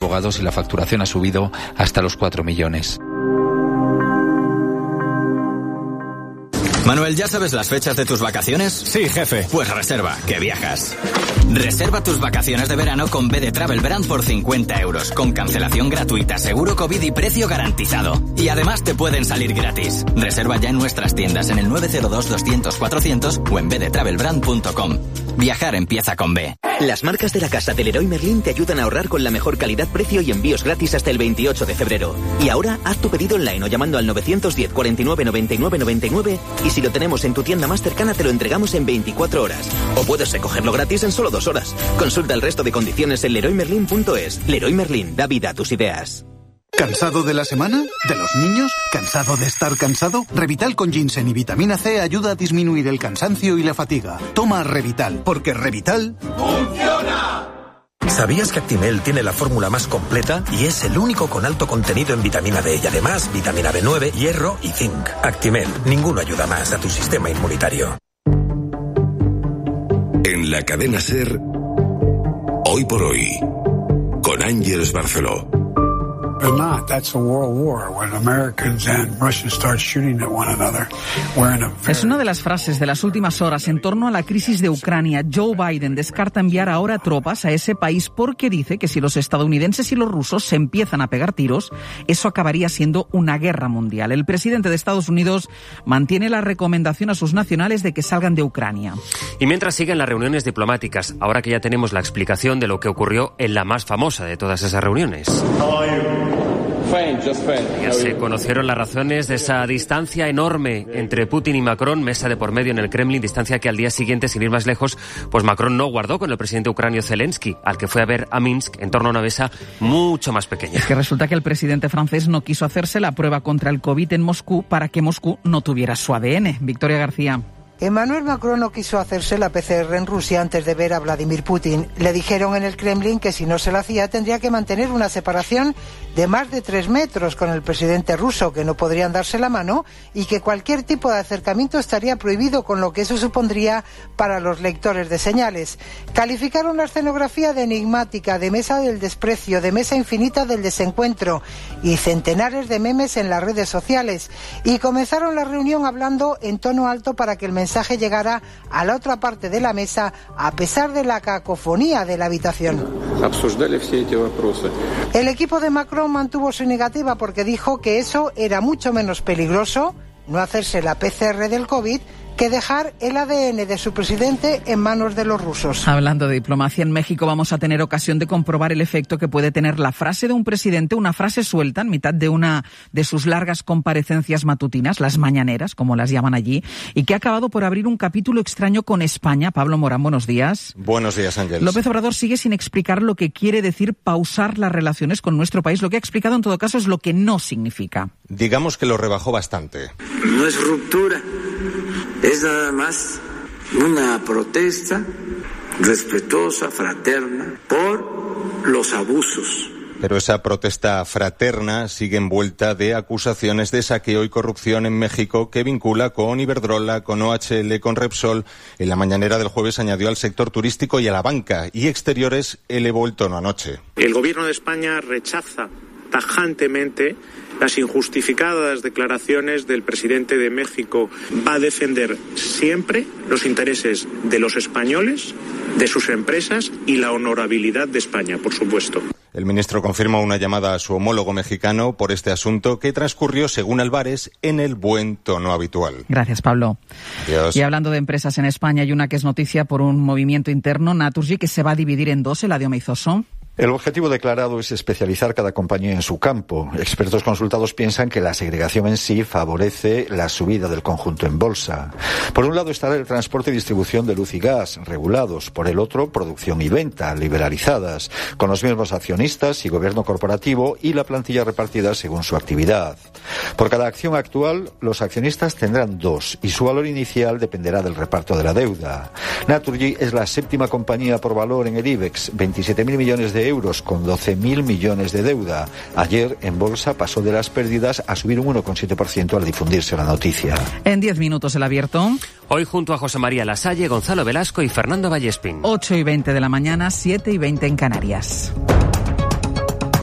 homologados y la facturación ha subido hasta los 4 millones. Manuel, ¿ya sabes las fechas de tus vacaciones? Sí, jefe. Pues reserva, que viajas. Reserva tus vacaciones de verano con BD Travel Brand por 50 euros, con cancelación gratuita, seguro COVID y precio garantizado. Y además te pueden salir gratis. Reserva ya en nuestras tiendas en el 902-200-400 o en bdtravelbrand.com. Viajar empieza con B. Las marcas de la casa del Leroy Merlin te ayudan a ahorrar con la mejor calidad, precio y envíos gratis hasta el 28 de febrero. Y ahora haz tu pedido online o llamando al 910 49 99 99 y si lo tenemos en tu tienda más cercana te lo entregamos en 24 horas. O puedes recogerlo gratis en solo 2 horas. Consulta el resto de condiciones en leroymerlin.es. Leroy Merlin, da vida a tus ideas. ¿Cansado de la semana? ¿De los niños? ¿Cansado de estar cansado? Revital con ginseng y vitamina C ayuda a disminuir el cansancio y la fatiga. Toma Revital, porque Revital ¡funciona! ¿Sabías que Actimel tiene la fórmula más completa y es el único con alto contenido en vitamina D y además vitamina B9, hierro y zinc? Actimel, ninguno ayuda más a tu sistema inmunitario. En la cadena SER, Hoy por Hoy, con Ángeles Barceló. But not. That's a world war when Americans and Russians start shooting at one another. We're in a very... Es una de las frases de las últimas horas en torno a la crisis de Ucrania. Joe Biden descarta enviar ahora tropas a ese país porque dice que si los estadounidenses y los rusos se empiezan a pegar tiros, eso acabaría siendo una guerra mundial. El presidente de Estados Unidos mantiene la recomendación a sus nacionales de que salgan de Ucrania. Y mientras siguen las reuniones diplomáticas, ahora que ya tenemos la explicación de lo que ocurrió en la más famosa de todas esas reuniones. Ya se conocieron las razones de esa distancia enorme entre Putin y Macron, mesa de por medio en el Kremlin, distancia que al día siguiente, sin ir más lejos, pues Macron no guardó con el presidente ucranio Zelensky, al que fue a ver a Minsk en torno a una mesa mucho más pequeña. Es que resulta que el presidente francés no quiso hacerse la prueba contra el COVID en Moscú para que Moscú no tuviera su ADN. Victoria García. Emmanuel Macron no quiso hacerse la PCR en Rusia antes de ver a Vladimir Putin. Le dijeron en el Kremlin que si no se la hacía tendría que mantener una separación de más de 3 metros con el presidente ruso, que no podrían darse la mano y que cualquier tipo de acercamiento estaría prohibido, con lo que eso supondría para los lectores de señales. Calificaron la escenografía de enigmática, de mesa del desprecio, de mesa infinita del desencuentro y centenares de memes en las redes sociales. Y comenzaron la reunión hablando en tono alto para que el mensaje llegara a la otra parte de la mesa, a pesar de la cacofonía de la habitación. El equipo de Macron mantuvo su negativa porque dijo que eso era mucho menos peligroso, no hacerse la PCR del COVID, que dejar el ADN de su presidente en manos de los rusos. Hablando de diplomacia, en México vamos a tener ocasión de comprobar el efecto que puede tener la frase de un presidente, una frase suelta en mitad de una de sus largas comparecencias matutinas, las mañaneras, como las llaman allí, y que ha acabado por abrir un capítulo extraño con España. Pablo Morán, buenos días. Buenos días, Ángeles. López Obrador sigue sin explicar lo que quiere decir pausar las relaciones con nuestro país. Lo que ha explicado, en todo caso, es lo que no significa. Digamos que lo rebajó bastante. No es ruptura. Es nada más una protesta respetuosa, fraterna, por los abusos. Pero esa protesta fraterna sigue envuelta de acusaciones de saqueo y corrupción en México que vincula con Iberdrola, con OHL, con Repsol. En la mañanera del jueves añadió al sector turístico y a la banca y exteriores elevó el tono anoche. El gobierno de España rechaza tajantemente las injustificadas declaraciones del presidente de México. Va a defender siempre los intereses de los españoles, de sus empresas y la honorabilidad de España, por supuesto. El ministro confirmó una llamada a su homólogo mexicano por este asunto que transcurrió, según Álvarez, en el buen tono habitual. Gracias, Pablo. Adiós. Y hablando de empresas en España, hay una que es noticia por un movimiento interno, Naturgy, que se va a dividir en dos, Eladio Meizoso. El objetivo declarado es especializar cada compañía en su campo. Expertos consultados piensan que la segregación en sí favorece la subida del conjunto en bolsa. Por un lado estará el transporte y distribución de luz y gas, regulados. Por el otro, producción y venta, liberalizadas, con los mismos accionistas y gobierno corporativo y la plantilla repartida según su actividad. Por cada acción actual, los accionistas tendrán 2 y su valor inicial dependerá del reparto de la deuda. Naturgy es la 7ª compañía por valor en el IBEX, 27.000 millones de euros con 12.000 millones de deuda. Ayer en bolsa pasó de las pérdidas a subir un 1,7% al difundirse la noticia. En 10 minutos el abierto. Hoy junto a José María Lasalle, Gonzalo Velasco y Fernando Vallespín. 8:20 de la mañana, 7:20 en Canarias.